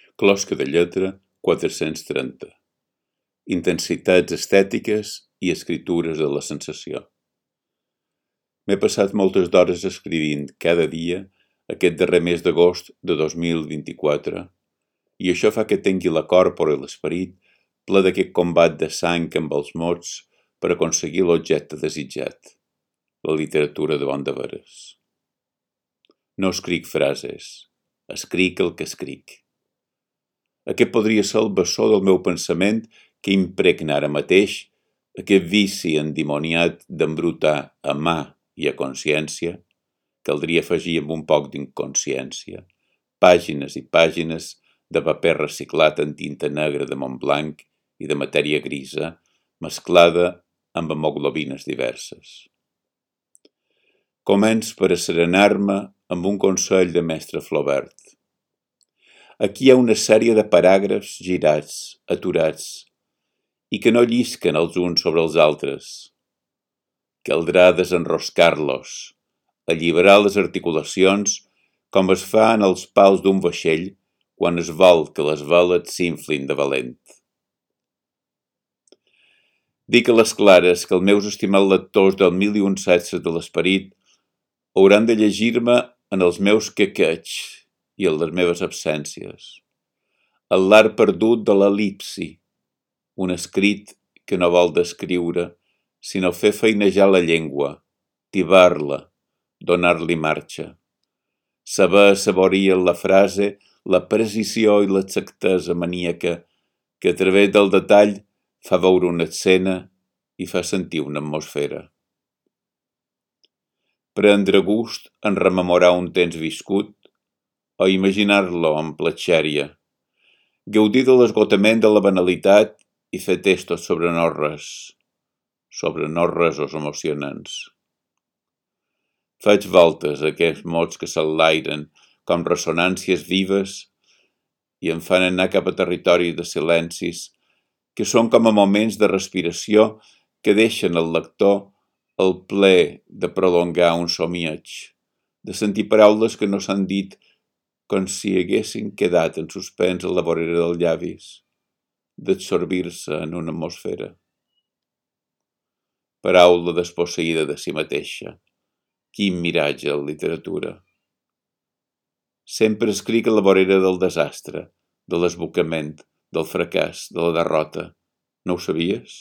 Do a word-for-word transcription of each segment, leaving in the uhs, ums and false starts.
Closca de lletra quatre-cents trenta. Intensitats estètiques i escritures de la sensació. M'he passat moltes d'hores escrivint cada dia aquest darrer mes d'agost de dos mil vint-i-quatre i això fa que tingui la còrpora i l'esperit ple d'aquest combat de sang amb els mots per aconseguir l'objecte desitjat, la literatura de bon de veres. No escric frases, escric el que escric. Aquest podria ser el bessó del meu pensament que impregna ara mateix aquest vici endimoniat d'embrutar a mà i a consciència, caldria afegir amb un poc d'inconsciència, pàgines i pàgines de paper reciclat en tinta negra de Montblanc i de matèria grisa, mesclada amb hemoglobines diverses. Començ per asserenar-me amb un consell de mestre Flaubert. Aquí hi ha una sèrie de paràgrafs girats, aturats, i que no llisquen els uns sobre els altres. Caldrà desenroscar-los, alliberar les articulacions com es fa en els pals d'un vaixell quan es vol que les veles s'inflin de valent. Dic a les clares que els meus estimats lectors del mil i un setze de l'esperit hauran de llegir-me en els meus quequeig i en les meves absències. El l'art perdut de l'el·lipsi, un escrit que no vol descriure, sinó fer feinejar la llengua, tibar-la, donar-li marxa. Saber assaborir en la frase la precisió i l'exactesa maníaca que a través del detall fa veure una escena i fa sentir una atmosfera. Prendre gust en rememorar un temps viscut o imaginar-lo amb platxèria, gaudir de l'esgotament de la banalitat i fer testos sobre no-res, sobre no-resos emocionants. Faig voltes a aquests mots que s'enlairen com ressonàncies vives i em fan anar cap a territoris de silencis que són com a moments de respiració que deixen al lector el plaer de prolongar un somiig, de sentir paraules que no s'han dit com si haguessin quedat en suspens a la vorera dels llavis, d'absorbir-se en una atmosfera. Paraula desposseïda de si mateixa. Quin miratge en literatura. Sempre escric a la vorera del desastre, de l'esbocament, del fracàs, de la derrota. No ho sabies?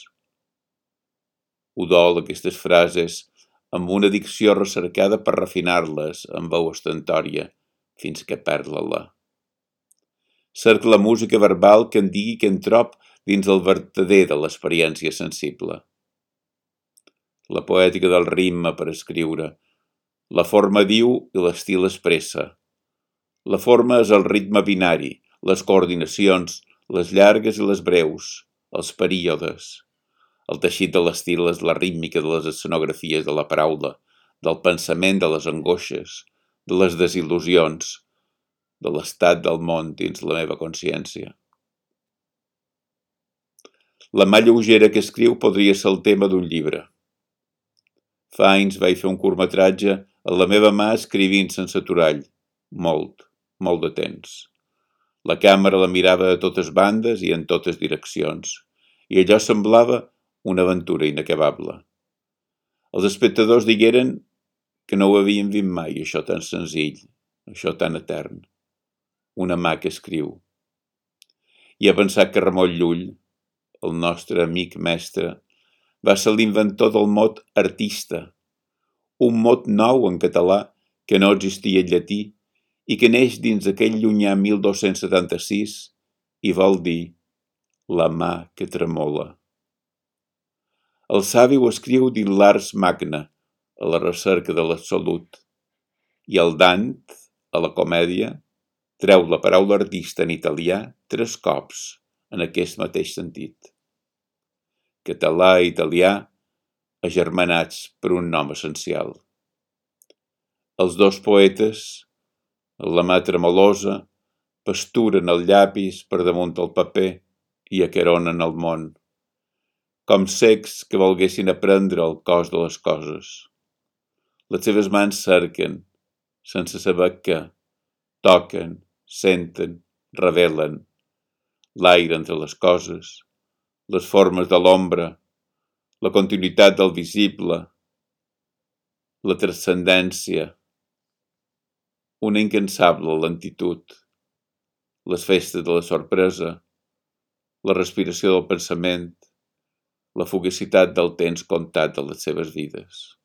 Udol aquestes frases amb una dicció recercada per refinar-les amb veu ostentòria, fins que perd l'alè. Cerc la música verbal que em digui que em trob dins el vertader de l'experiència sensible. La poètica del ritme per escriure. La forma diu i l'estil expressa. La forma és el ritme binari, les coordinacions, les llargues i les breus, els períodes. El teixit de l'estil és la rítmica de les escenografies de la paraula, del pensament de les angoixes, de les desil·lusions, de l'estat del món dins la meva consciència. La mà lleugera que escriu podria ser el tema d'un llibre. Fa anys vaig fer un curtmetratge a la meva mà escrivint sense aturall, molt, molt de temps. La càmera la mirava a totes bandes i en totes direccions, i allò semblava una aventura inacabable. Els espectadors digueren que no ho havien vist mai, això tan senzill, això tan etern. Una mà que escriu. I he pensat que Ramon Llull, el nostre amic mestre, va ser l'inventor del mot artista, un mot nou en català que no existia en llatí i que neix dins aquell llunyà mil dos-cents setanta-sis i vol dir la mà que tremola. El savi ho escriu dins l'ars magna, a la recerca de l'absolut, i el Dant, a la comèdia, treu la paraula artista en italià tres cops en aquest mateix sentit. Català i italià agermanats per un nom essencial. Els dos poetes, la mà tremolosa, pasturen el llapis per damunt el paper i acaronen el món, com cecs que volguessin aprendre el cos de les coses. Les seves mans cerquen, sense saber què, toquen, senten, revelen l'aire entre les coses, les formes de l'ombra, la continuïtat del visible, la transcendència, una incansable lentitud, les festes de la sorpresa, la respiració del pensament, la fugacitat del temps comptat de les seves vides.